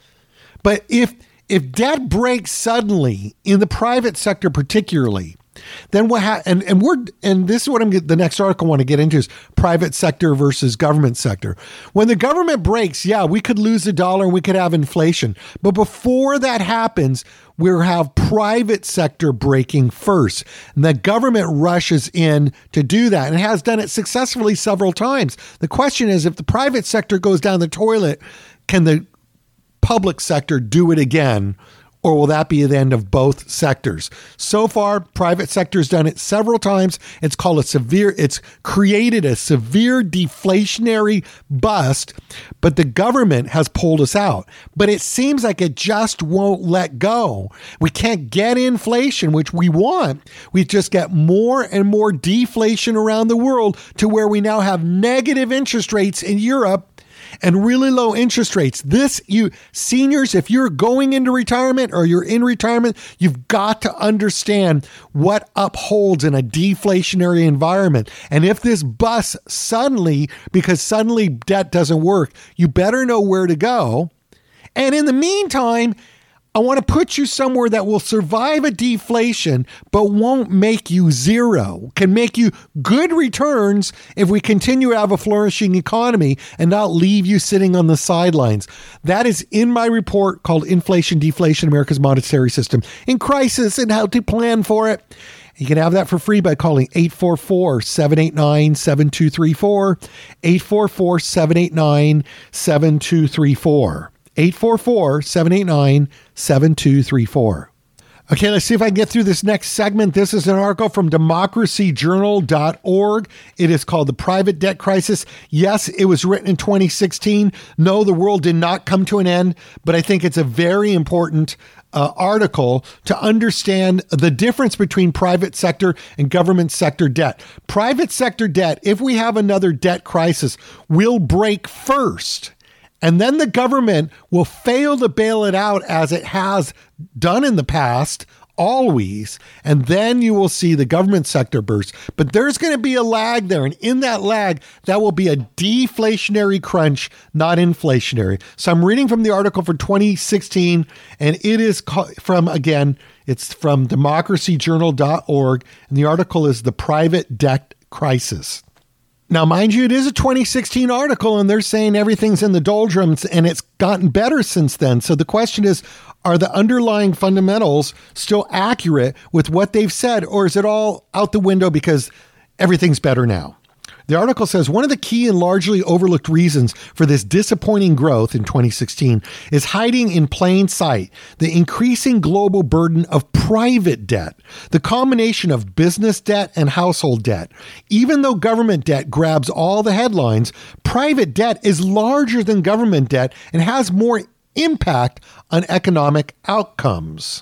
But if if debt breaks suddenly in the private sector particularly, then what ha- and and we're and this is what I'm get, the next article I want to get into is private sector versus government sector. When the government breaks, yeah, we could lose the dollar and we could have inflation. But before that happens, we'll have private sector breaking first. And the government rushes in to do that and has done it successfully several times. The question is, if the private sector goes down the toilet, can the public sector do it again? Or will that be the end of both sectors? So far, private sector's done it several times. It's called a severe, it's created a severe deflationary bust, but the government has pulled us out. But it seems like it just won't let go. We can't get inflation, which we want. We just get more and more deflation around the world to where we now have negative interest rates in Europe and really low interest rates. This, you seniors, if you're going into retirement or you're in retirement, you've got to understand what upholds in a deflationary environment. And if this busts suddenly, because suddenly debt doesn't work, you better know where to go. And in the meantime, I want to put you somewhere that will survive a deflation, but won't make you zero, can make you good returns if we continue to have a flourishing economy and not leave you sitting on the sidelines. That is in my report called Inflation, Deflation, America's Monetary System in Crisis and How to Plan for It. You can have that for free by calling eight four four, seven eight nine, seven two three four, eight four four, seven eight nine, seven two three four. eight four four, seven eight nine, seven two three four. Okay, let's see if I can get through this next segment. This is an article from democracy journal dot org. It is called The Private Debt Crisis. Yes, it was written in twenty sixteen. No, the world did not come to an end, but I think it's a very important uh, article to understand the difference between private sector and government sector debt. Private sector debt, if we have another debt crisis, will break first. And then the government will fail to bail it out as it has done in the past, always. And then you will see the government sector burst. But there's going to be a lag there. And in that lag, that will be a deflationary crunch, not inflationary. So I'm reading from the article for twenty sixteen, and it is from, again, it's from democracy journal dot org. And the article is The Private Debt Crisis. Now, mind you, it is a twenty sixteen article, and they're saying everything's in the doldrums, and it's gotten better since then. So the question is, are the underlying fundamentals still accurate with what they've said, or is it all out the window because everything's better now? The article says one of the key and largely overlooked reasons for this disappointing growth in twenty sixteen is hiding in plain sight the increasing global burden of private debt, the combination of business debt and household debt. Even though government debt grabs all the headlines, private debt is larger than government debt and has more impact on economic outcomes.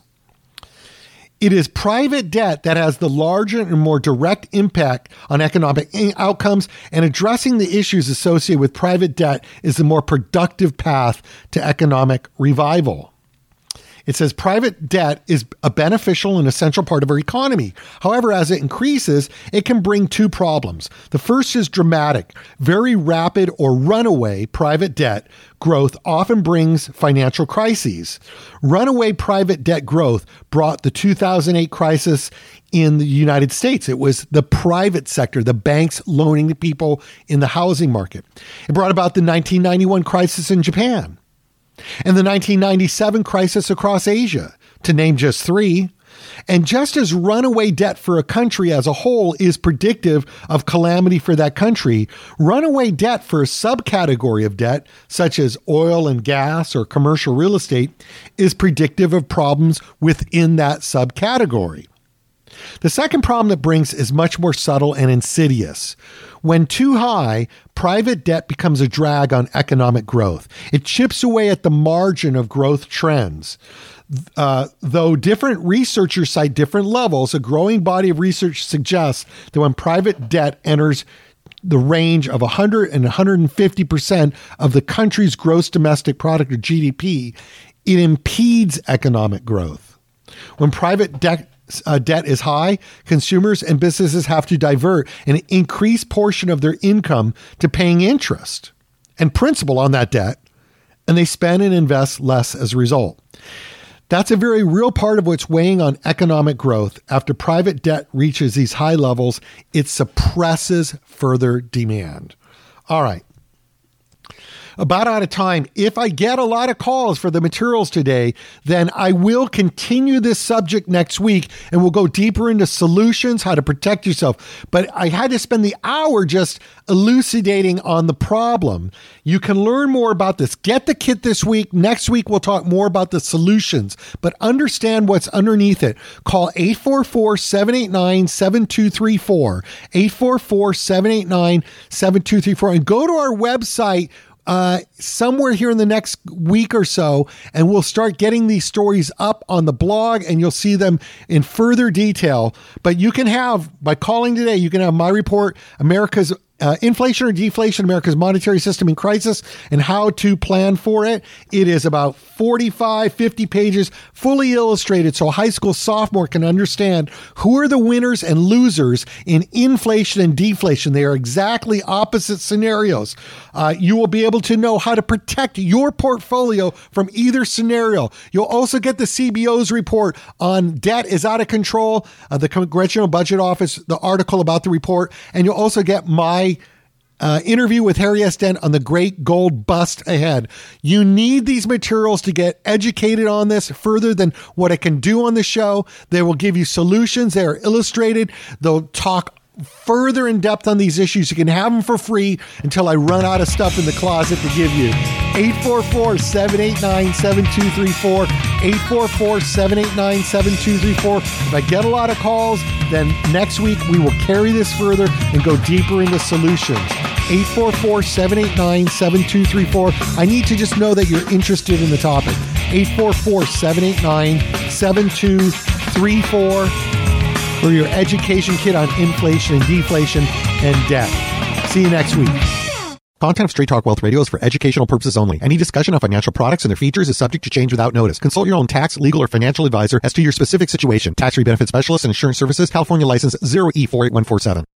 It is private debt that has the larger and more direct impact on economic outcomes, and addressing the issues associated with private debt is the more productive path to economic revival. It says private debt is a beneficial and essential part of our economy. However, as it increases, it can bring two problems. The first is dramatic. Very rapid or runaway private debt growth often brings financial crises. Runaway private debt growth brought the two thousand eight crisis in the United States. It was the private sector, the banks loaning to people in the housing market. It brought about the nineteen ninety-one crisis in Japan and the nineteen ninety-seven crisis across Asia, to name just three. And just as runaway debt for a country as a whole is predictive of calamity for that country, runaway debt for a subcategory of debt, such as oil and gas or commercial real estate, is predictive of problems within that subcategory. The second problem that brings is much more subtle and insidious. When too high, private debt becomes a drag on economic growth. It chips away at the margin of growth trends. Uh, though different researchers cite different levels, a growing body of research suggests that when private debt enters the range of one hundred and one hundred fifty percent of the country's gross domestic product or G D P, it impedes economic growth. When private debt Uh, debt is high, consumers and businesses have to divert an increased portion of their income to paying interest and principal on that debt, and they spend and invest less as a result. That's a very real part of what's weighing on economic growth. After private debt reaches these high levels, it suppresses further demand. All right. About out of time. If I get a lot of calls for the materials today, then I will continue this subject next week and we'll go deeper into solutions, how to protect yourself. But I had to spend the hour just elucidating on the problem. You can learn more about this. Get the kit this week. Next week, we'll talk more about the solutions, but understand what's underneath it. Call eight four four, seven eight nine, seven two three four, eight four four, seven eight nine, seven two three four, and go to our website Uh, somewhere here in the next week or so, and we'll start getting these stories up on the blog and you'll see them in further detail. But you can have, by calling today, you can have my report, America's uh, Inflation or Deflation, America's Monetary System in Crisis, and How to Plan for It. It is about forty-five, fifty pages, fully illustrated, so a high school sophomore can understand who are the winners and losers in inflation and deflation. They are exactly opposite scenarios. Uh, you will be able to know how to protect your portfolio from either scenario. You'll also get the C B O's report on debt is out of control, uh, the Congressional Budget Office, the article about the report, and you'll also get my Uh, interview with Harry S. Dent on the great gold bust ahead. You need these materials to get educated on this further than what I can do on the show. They will give you solutions. They are illustrated. They'll talk further in depth on these issues. You can have them for free until I run out of stuff in the closet to give you. eight four four, seven eight nine, seven two three four, eight four four, seven eight nine, seven two three four. If I get a lot of calls, then next week we will carry this further and go deeper into solutions. eight four four, seven eight nine, seven two three four. I need to just know that you're interested in the topic. eight four four, seven eight nine, seven two three four for your education kit on inflation and deflation and debt. See you next week. Content of Straight Talk Wealth Radio is for educational purposes only. Any discussion of financial products and their features is subject to change without notice. Consult your own tax, legal, or financial advisor as to your specific situation. Tax-free benefit specialist and insurance services. California license zero E four eight one four seven.